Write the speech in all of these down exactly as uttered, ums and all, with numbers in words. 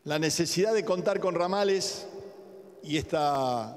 La necesidad de contar con ramales y esta,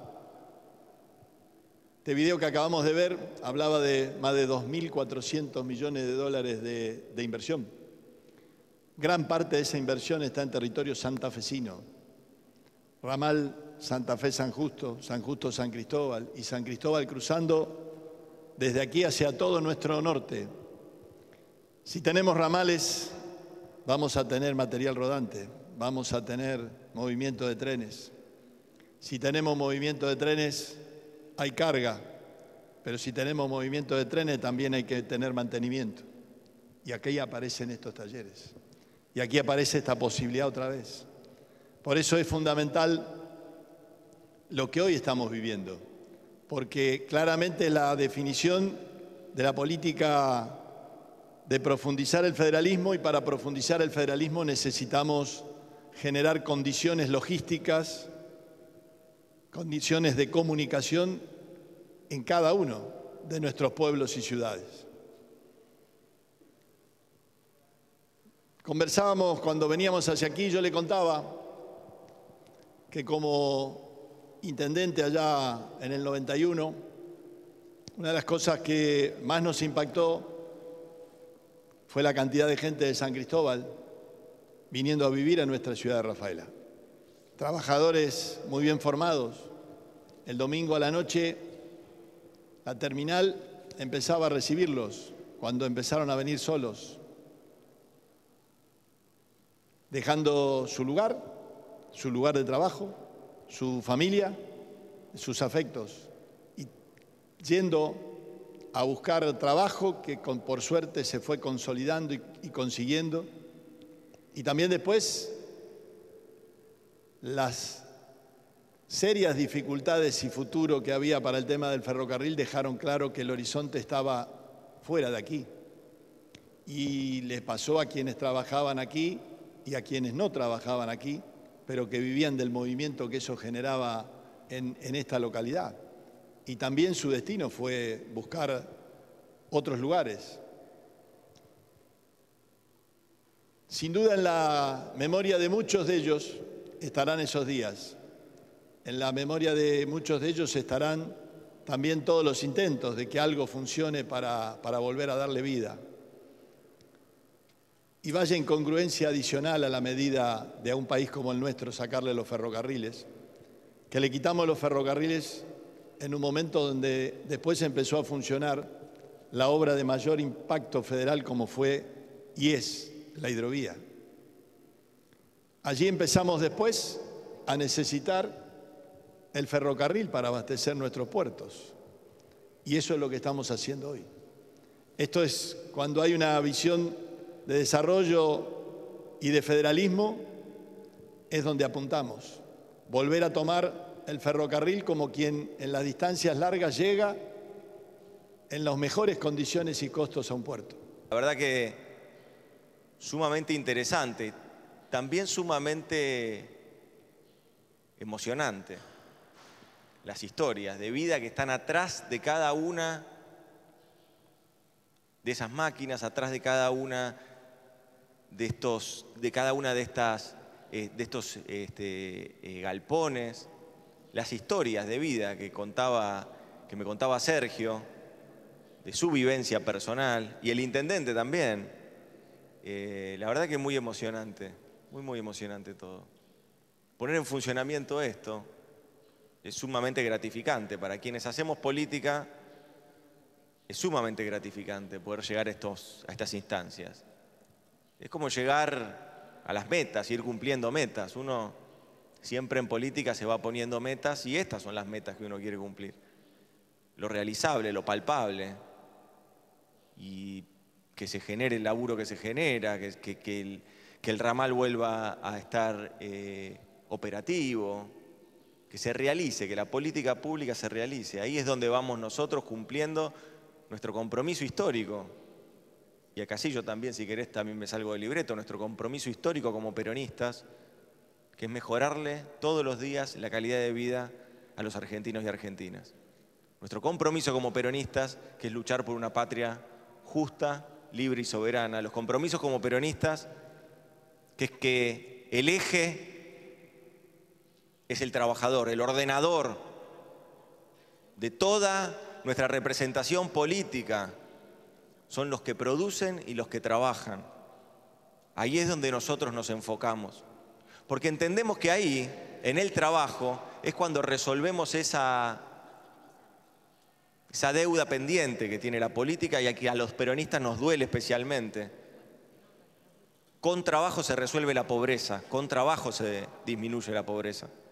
este video que acabamos de ver hablaba de más de dos mil cuatrocientos millones de dólares de, de inversión. Gran parte de esa inversión está en territorio santafesino. Ramal Santa Fe-San Justo, San Justo-San Cristóbal y San Cristóbal cruzando desde aquí hacia todo nuestro norte. Si tenemos ramales, vamos a tener material rodante, vamos a tener movimiento de trenes. Si tenemos movimiento de trenes, hay carga, pero si tenemos movimiento de trenes también hay que tener mantenimiento. Y aquí aparecen estos talleres. Y aquí aparece esta posibilidad otra vez. Por eso es fundamental lo que hoy estamos viviendo, porque claramente la definición de la política de profundizar el federalismo, y para profundizar el federalismo necesitamos generar condiciones logísticas, condiciones de comunicación en cada uno de nuestros pueblos y ciudades. Conversábamos cuando veníamos hacia aquí, yo le contaba que como intendente allá en el noventa y uno, una de las cosas que más nos impactó fue la cantidad de gente de San Cristóbal viniendo a vivir a nuestra ciudad de Rafaela. Trabajadores muy bien formados. El domingo a la noche la terminal empezaba a recibirlos cuando empezaron a venir solos, dejando su lugar, su lugar de trabajo, su familia, sus afectos, y yendo a buscar trabajo que con, por suerte se fue consolidando y, y consiguiendo. Y también después las serias dificultades y futuro que había para el tema del ferrocarril dejaron claro que el horizonte estaba fuera de aquí. Y les pasó a quienes trabajaban aquí y a quienes no trabajaban aquí, pero que vivían del movimiento que eso generaba en, en esta localidad. Y también su destino fue buscar otros lugares. Sin duda en la memoria de muchos de ellos estarán esos días. En la memoria de muchos de ellos estarán también todos los intentos de que algo funcione para, para volver a darle vida. Y vaya incongruencia adicional a la medida de a un país como el nuestro sacarle los ferrocarriles, que le quitamos los ferrocarriles en un momento donde después empezó a funcionar la obra de mayor impacto federal como fue y es la hidrovía. Allí empezamos después a necesitar el ferrocarril para abastecer nuestros puertos. Y eso es lo que estamos haciendo hoy. Esto es cuando hay una visión de desarrollo y de federalismo, es donde apuntamos. Volver a tomar el ferrocarril como quien en las distancias largas llega en las mejores condiciones y costos a un puerto. La verdad que sumamente interesante, también sumamente emocionante. Las historias de vida que están atrás de cada una de esas máquinas, atrás de cada una de estos, de cada una de estas, eh, de estos este, eh, galpones, las historias de vida que contaba, que me contaba Sergio, de su vivencia personal, y el intendente también. Eh, la verdad que es muy emocionante, muy, muy emocionante todo. Poner en funcionamiento esto es sumamente gratificante. Para quienes hacemos política, es sumamente gratificante poder llegar a, estos, a estas instancias. Es como llegar a las metas, ir cumpliendo metas. Uno siempre en política se va poniendo metas y estas son las metas que uno quiere cumplir. Lo realizable, lo palpable. Y que se genere el laburo que se genera, que, que, que, el, que el ramal vuelva a estar eh, operativo, que se realice, que la política pública se realice. Ahí es donde vamos nosotros cumpliendo nuestro compromiso histórico. Y acá sí yo también, si querés, también me salgo del libreto, nuestro compromiso histórico como peronistas, que es mejorarle todos los días la calidad de vida a los argentinos y argentinas. Nuestro compromiso como peronistas, que es luchar por una patria justa, libre y soberana. Los compromisos como peronistas, que es que el eje es el trabajador, el ordenador de toda nuestra representación política. Son los que producen y los que trabajan. Ahí es donde nosotros nos enfocamos. Porque entendemos que ahí, en el trabajo, es cuando resolvemos esa, esa deuda pendiente que tiene la política y a que a los peronistas nos duele especialmente. Con trabajo se resuelve la pobreza, con trabajo se disminuye la pobreza.